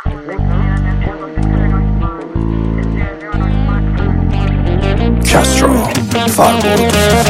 کسترو فرمود.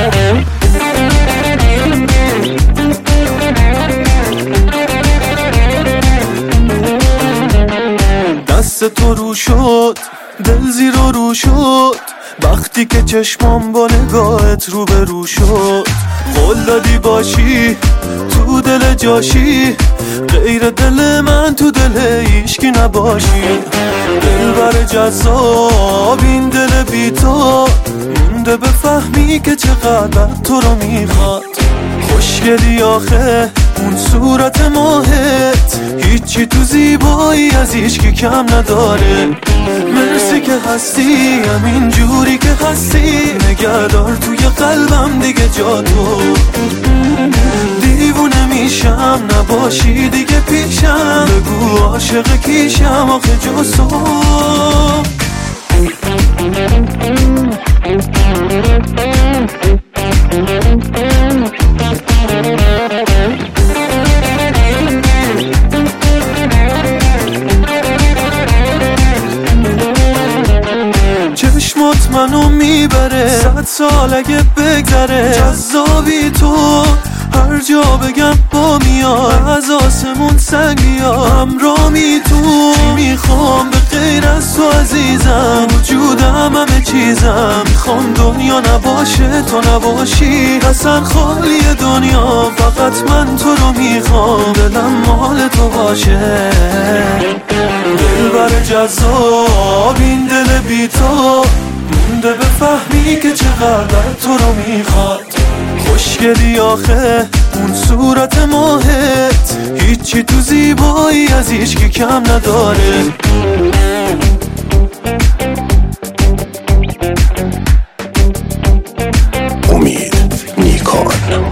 دست تو رو شد، دل زیر رو شد، وقتی که چشمام با نگاهت رو به رو شد. قول دادی باشی تو دل جاشی، غیر دل من تو دل هیچکی نباشی. دل بر جذاب این دل بی تو مونده بفهمی که چقدر تو رو میخواد. خوشگلی آخه اون صورت ماهت، هیچی تو زیبایی از هیچکی کم نداره. مرسی که هستی همین جوری که هستی، نگهدار توی قلبم دیگه جا تو. دیوونه میشم نباشی دیگه پیشم، بگو عاشق کیشم آخه جز تو. چشمات منو میبره 100 سال اگه بگذره. جذابی تو هر جا بگم با میاد، از آسمون سنگ میاد. همرامی تو میخوام به غیر از تو عزیزم، وجودم همه چیزم. میخوام دنیا نباشه تو نباشی، اصلا خالی دنیا فقط من تو رو میخوام. دلم مال تو باشه، دل بر جذاب این دل بی تو مونده بفهمی که چقدر تو رو میخواد. خوشگلی آخه اون صورت ماهت، هیچی تو زیبایی از هیچکی کم نداره. امید نیکان.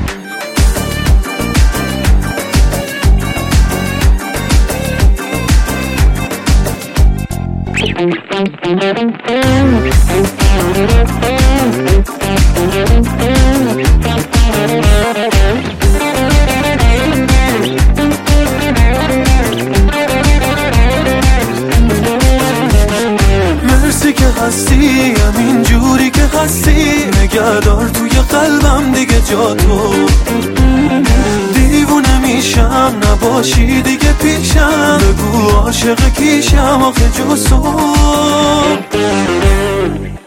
مرسی که هستی همین جوری که هستی، نگهدار توی قلبم دیگه جا تو. دیوونه میشم نباشی دیگه پیشم، بگو عاشق کیشم آخه جز تو.